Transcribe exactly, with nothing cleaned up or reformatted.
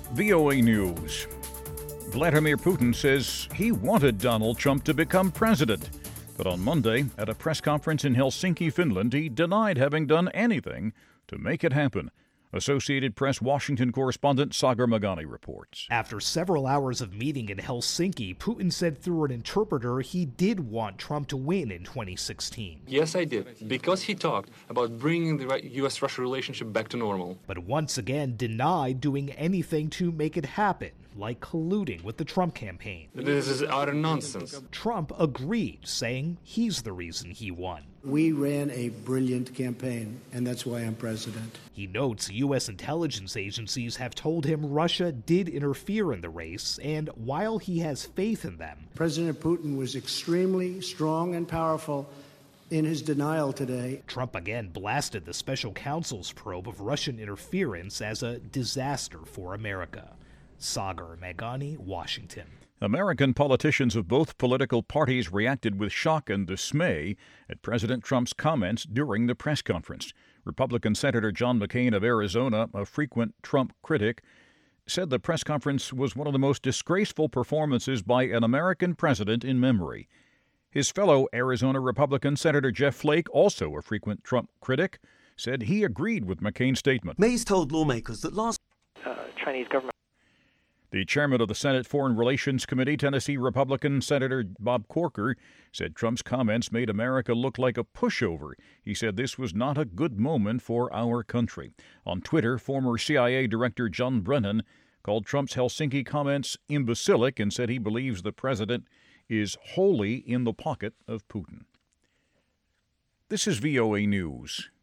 V O A News. Vladimir Putin says he wanted Donald Trump to become president. But on Monday, at a press conference in Helsinki, Finland, he denied having done anything to make it happen. Associated Press Washington correspondent Sagar Meghani reports. After several hours of meeting in Helsinki, Putin said through an interpreter he did want Trump to win in twenty sixteen. Yes, I did, because he talked about bringing the U S Russia relationship back to normal. But once again denied doing anything to make it happen, like colluding with the Trump campaign. This is utter nonsense. Trump agreed, saying he's the reason he won. We ran a brilliant campaign, and that's why I'm president. He notes U S intelligence agencies have told him Russia did interfere in the race, and while he has faith in them, President Putin was extremely strong and powerful in his denial today. Trump again blasted the special counsel's probe of Russian interference as a disaster for America. Sagar Meghani, Washington. American politicians of both political parties reacted with shock and dismay at President Trump's comments during the press conference. Republican Senator John McCain of Arizona, a frequent Trump critic, said the press conference was one of the most disgraceful performances by an American president in memory. His fellow Arizona Republican Senator Jeff Flake, also a frequent Trump critic, said he agreed with McCain's statement. Mays told lawmakers that last uh, Chinese government. The chairman of the Senate Foreign Relations Committee, Tennessee Republican Senator Bob Corker, said Trump's comments made America look like a pushover. He said this was not a good moment for our country. On Twitter, former C I A Director John Brennan called Trump's Helsinki comments imbecilic and said he believes the president is wholly in the pocket of Putin. This is V O A News.